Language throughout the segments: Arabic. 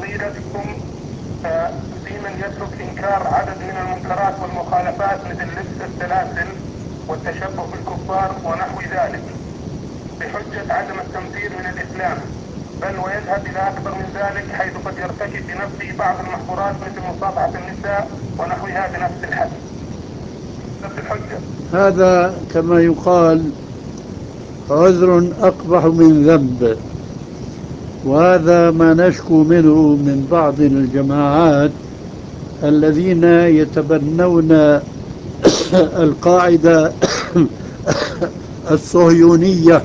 فضيلتكم في من يترك إنكار عدد من المنكرات والمخالفات مثل لبس السلاسل والتشبه بالكفار ونحو ذلك بحجة عدم التنفير من الإسلام، بل ويذهب إلى أكبر من ذلك حيث قد يرتكب بنفسه بعض المحظورات مثل مصافحة النساء ونحوها بنفس الحد نفس الحجة. هذا كما يقال عذر أقبح من ذنب، وهذا ما نشكو منه من بعض الجماعات الذين يتبنون القاعدة الصهيونية،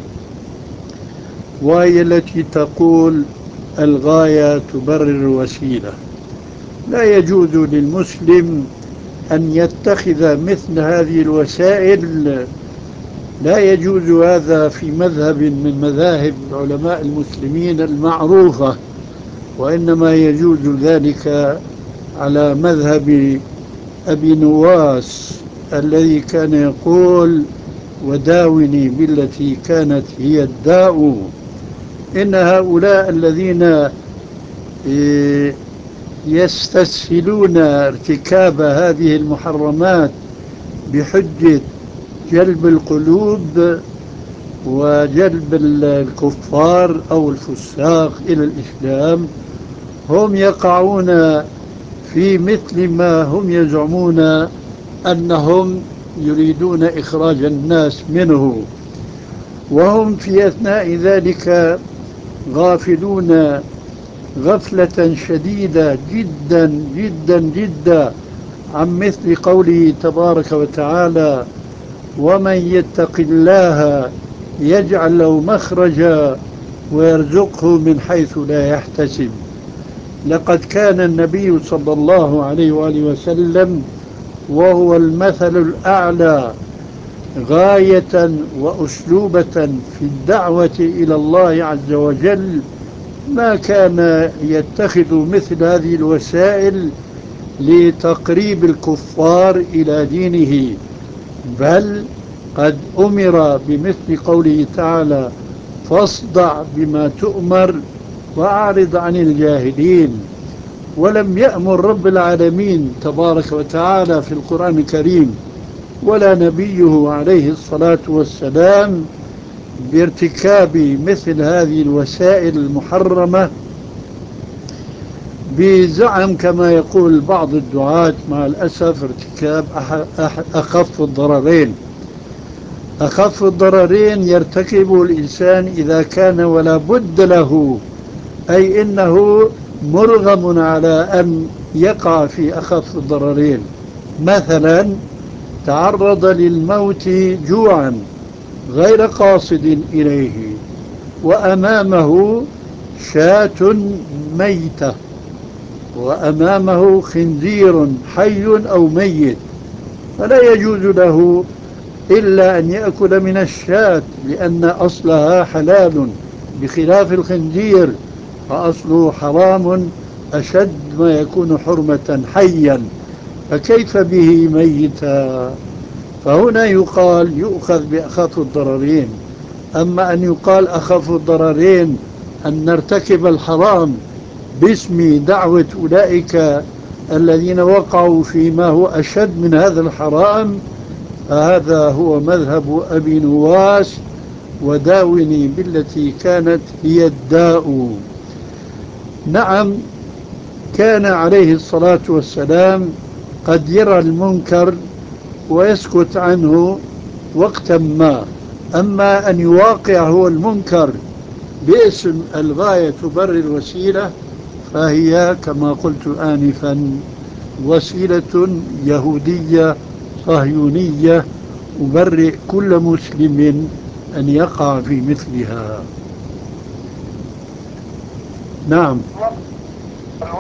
وهي التي تقول الغاية تبرر الوسيلة. لا يجوز للمسلم أن يتخذ مثل هذه الوسائل، لا يجوز هذا في مذهب من مذاهب علماء المسلمين المعروفة، وإنما يجوز ذلك على مذهب أبي نواس الذي كان يقول وداوني بالتي كانت هي الداء. إن هؤلاء الذين يستسهلون ارتكاب هذه المحرمات بحجة جلب القلوب وجلب الكفار أو الفساق إلى الإسلام، هم يقعون في مثل ما هم يزعمون أنهم يريدون إخراج الناس منه، وهم في أثناء ذلك غافلون غفلة شديدة جدا جدا جدا عن مثل قوله تبارك وتعالى: ومن يتق الله يجعل له مخرجا ويرزقه من حيث لا يحتسب. لقد كان النبي صلى الله عليه وآله وسلم وهو المثل الأعلى غاية وأسلوبة في الدعوة إلى الله عز وجل، ما كان يتخذ مثل هذه الوسائل لتقريب الكفار إلى دينه، بل قد أمر بمثل قوله تعالى: فاصدع بما تؤمر وأعرض عن الجاهلين. ولم يأمر رب العالمين تبارك وتعالى في القرآن الكريم ولا نبيه عليه الصلاة والسلام بارتكاب مثل هذه الوسائل المحرمة، بزعم كما يقول بعض الدعاة مع الأسف ارتكاب أخف الضررين. أخف الضررين يرتكبه الإنسان إذا كان ولا بد له، أي إنه مرغم على أن يقع في أخف الضررين. مثلا تعرض للموت جوعا غير قاصد إليه، وأمامه شاة ميتة، وأمامه خنزير حي أو ميت، فلا يجوز له إلا أن يأكل من الشاة لأن أصلها حلال، بخلاف الخنزير فأصله حرام أشد ما يكون حرمة حيا، فكيف به ميتا؟ فهنا يقال يؤخذ بأخف الضررين. أما أن يقال أخف الضررين أن نرتكب الحرام باسم دعوة أولئك الذين وقعوا فيما هو أشد من هذا الحرام، فهذا هو مذهب أبي نواس وداوني بالتي كانت هي الداء. نعم، كان عليه الصلاة والسلام قد يرى المنكر ويسكت عنه وقتا ما، أما أن يواقع هو المنكر باسم الغاية تبرر الوسيلة، فهي كما قلت آنفا وسيلة يهودية صهيونية أبرئ كل مسلم أن يقع في مثلها. نعم.